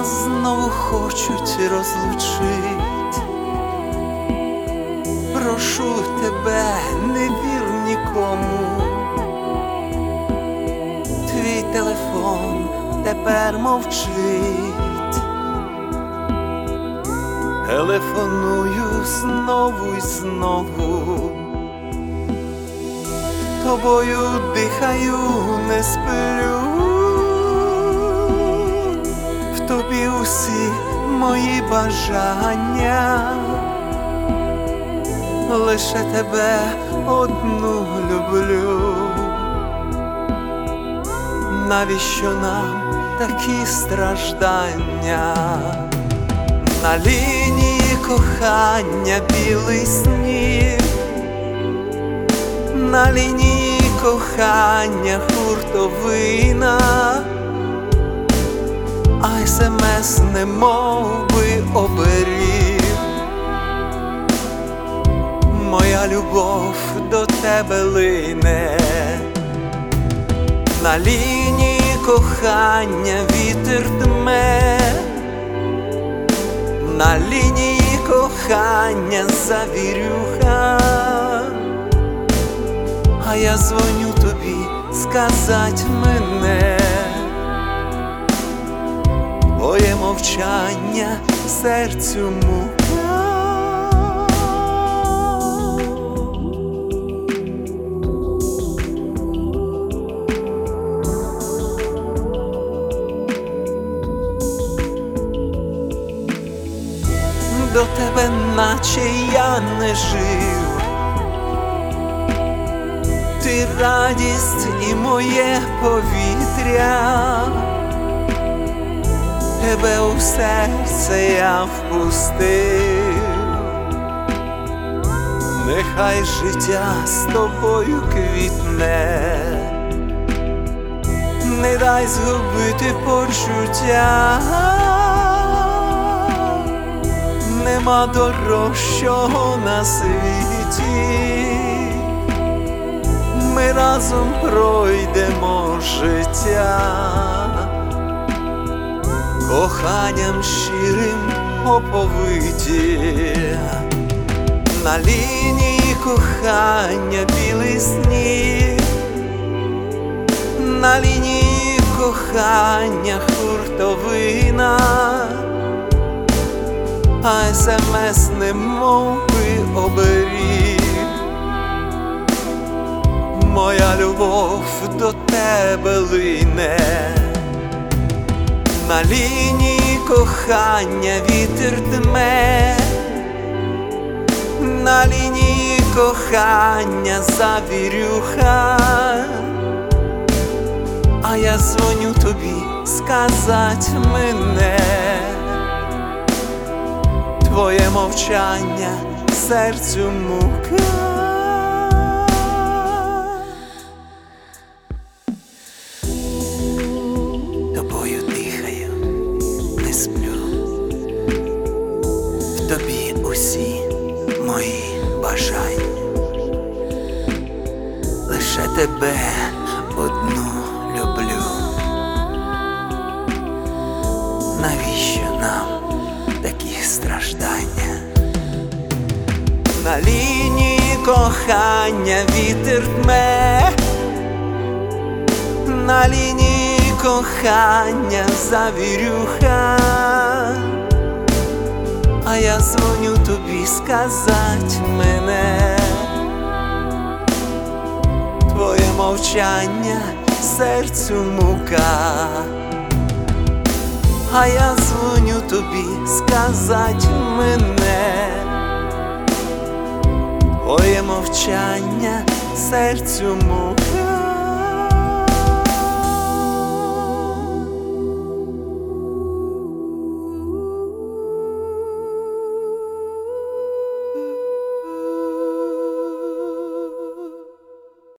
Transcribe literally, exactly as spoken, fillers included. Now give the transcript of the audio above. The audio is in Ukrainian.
нас знову хочуть розлучить. Прошу тебе, не вір нікому. Твій телефон тепер мовчить. Телефоную знову й знову, тобою дихаю, не сплю. В тобі усі мої бажання, лише тебе одну люблю. Навіщо нам такі страждання? На лінії кохання білий сніг, на лінії кохання хуртовина, а смс немовби оберіг. Моя любов до тебе лине, на лінії кохання вітер дме, на лінії кохання завірюха. А я дзвоню тобі сказать мене, твоє мовчання серцю мука. До тебе наче я не жив, ти радість і моє повітря, тебе у серце я впустив. Нехай життя з тобою квітне, не дай згубити почуття. Нема дорожчого на світі, ми разом пройдемо життя, коханням щирим оповиті. На лінії кохання білий сніг, на лінії кохання хуртовина, а смс немовби оберіг. Моя любов до тебе лине, на лінії кохання вітер дме, на лінії кохання завірюха. А я дзвоню тобі сказать мене, твоє мовчання серцю мука. Тобою дихаю, не сплю, в тобі усі мої бажання, лише тебе одну люблю. Навіщо нам такі страждання? На лінії кохання вітер дме, на лінії кохання завірюха. А я дзвоню тобі сказать мене, твоє мовчання серцю мука. А я дзвоню тобі сказать мене, твоє мовчання серцю мука.